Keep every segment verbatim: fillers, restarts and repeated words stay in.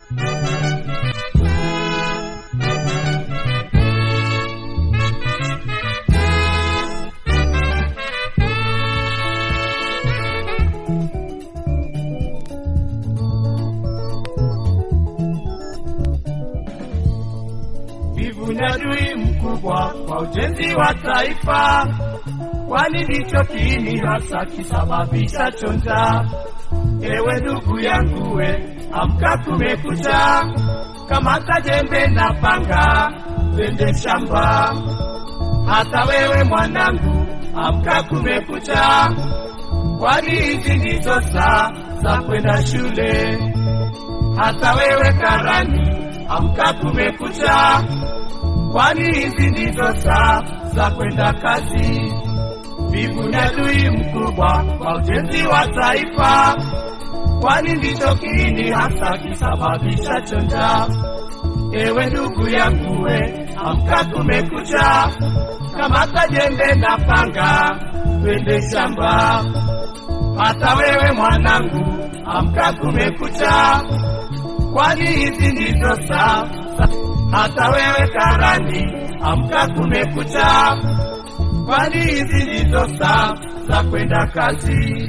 Wivu ni adui mkubwa kwa ujenzi wa taifa, kwani ndicho kiini hasa kisababisha chonja. Ewe ndugu yangu we, amka kumekucha, kamata jembe na panga, twende shamba. Hata wewe mwanangu, amka kumekucha, kwani hizi ndizo saa za kwenda shule. Hata wewe karani, amka kumekucha, kwani hizi ndizo saa za kwenda kazi. Wivu ni adui mkubwa kwa ujenzi wa taifa, kwani ndicho kiini hasa kisababisha chonja. Ewe ndugu yangu we, amka kumekucha, kamata jembe na panga, twende shamba. Hata wewe mwanangu, amka kumekucha, kwani hizi ndizo saa. Hata wewe karani, amka kumekucha, kwani hizi ndizo saa za kwenda kazi.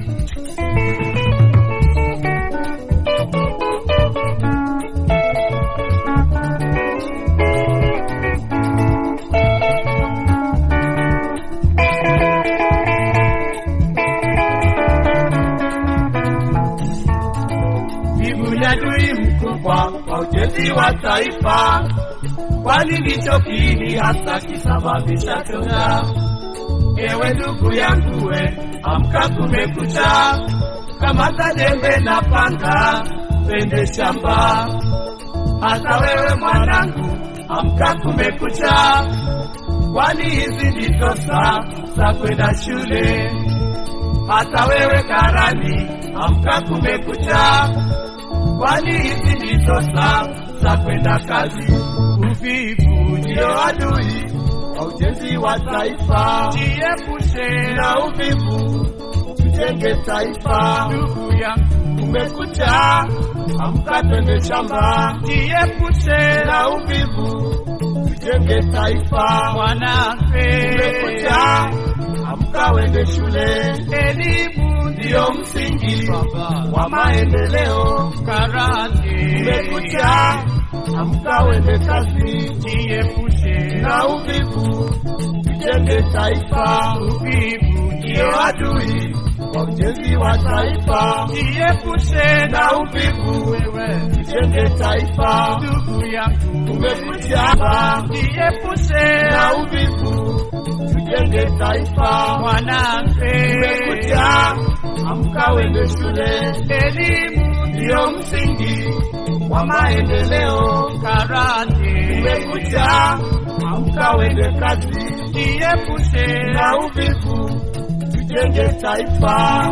Wivu ni adui mkubwa kwa ujenzi wa taifa, kwani ndicho kiini hasa kisababisha chonja. Ewe ndugu yangu we, amka kumekucha, kamata jembe na panga, twende shamba. Hata wewe mwanangu, amka kumekucha, kwani hizi ndizo saa za kwenda shule. Hata wewe karani, amka kumekucha, kwani hizi ndizo saa za kwenda kazi. Uvivu ndio adui kwa ujenzi wa taifa, jiepushe na uvivu, tujenge taifa. Ndugu yangu kumekucha, amka twende shamba. Jiepushe na uvivu, tujenge taifa. Mwanamke kumekucha, amka wende shule. Elimu ndio msingi wa maendeleo. Karani kumekucha, amka wende kazi. Jiepushe na uvivu, tujenge taifa. Uvivu ndio adui kwa ujenzi wa taifa, jiepushe na uvivu, wewe tujenge taifa. Ndugu yangu kumekucha, jiepushe na uvivu, tujenge taifa. Mwanamke kumekucha, amka wende shule. Elimu ndio msingi wa maendeleo. Karani kumekucha, amka wende kazi. Jiepushe na uvivu, tujenge taifa.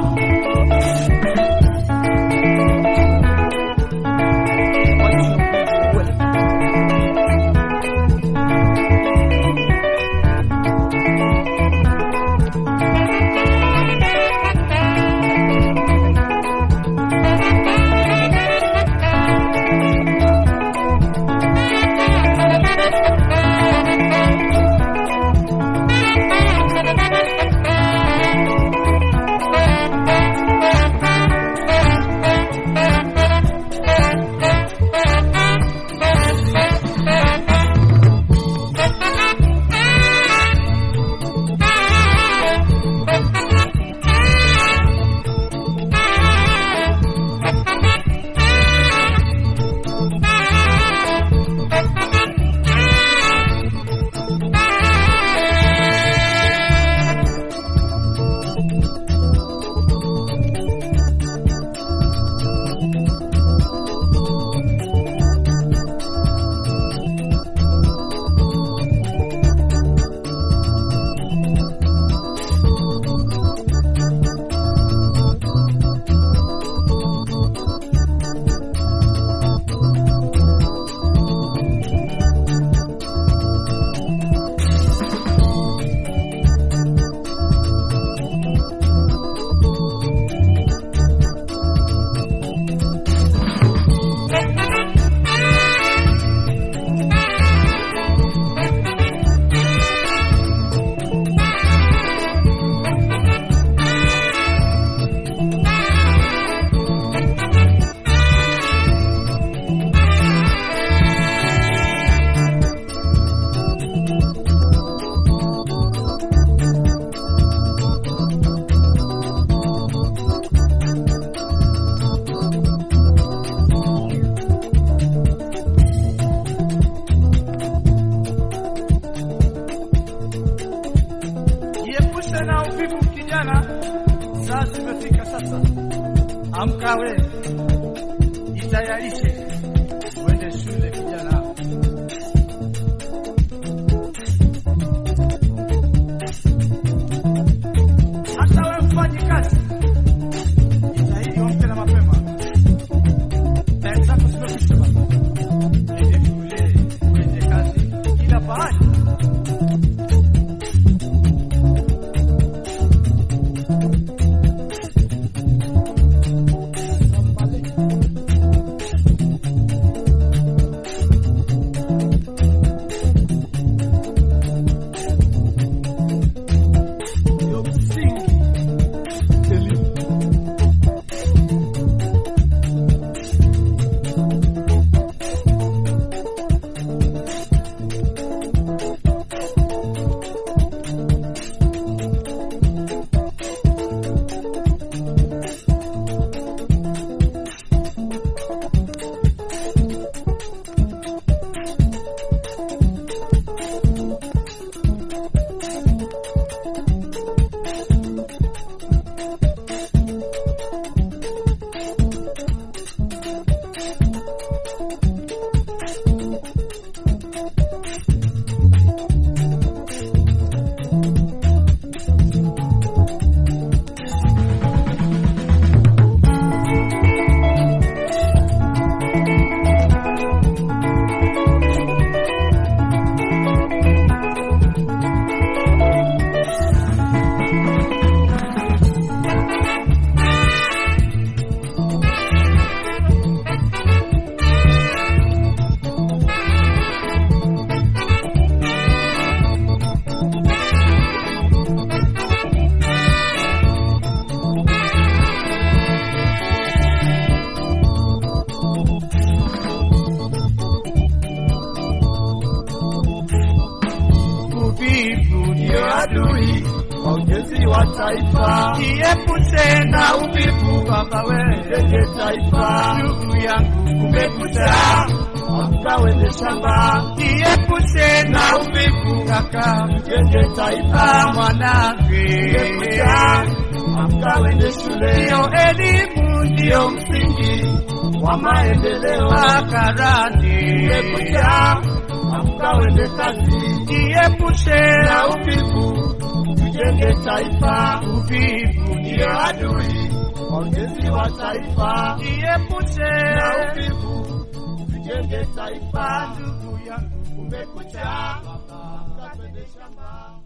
Adui waongezi wa taifa, Jiepushe na uvivu baba wewe, jenge taifa. ndugu yangu kumekucha. Amka wende shamba, Jiepushe na na uvivu uvivu, kaka, jenge taifa. mwanangu. Kumekucha, amka wende shule, Ndio elimu ndio msingi wa maendeleo. makarani. Kumekucha, amka wende kazi, Jiepushe na na uvivu, tujenge taifa. uvivu, Ndio adui waongezi wa taifa, Jiepushe na uvivu, tujenge taifa. ndugu yangu. Kumekucha, amka twende shamba.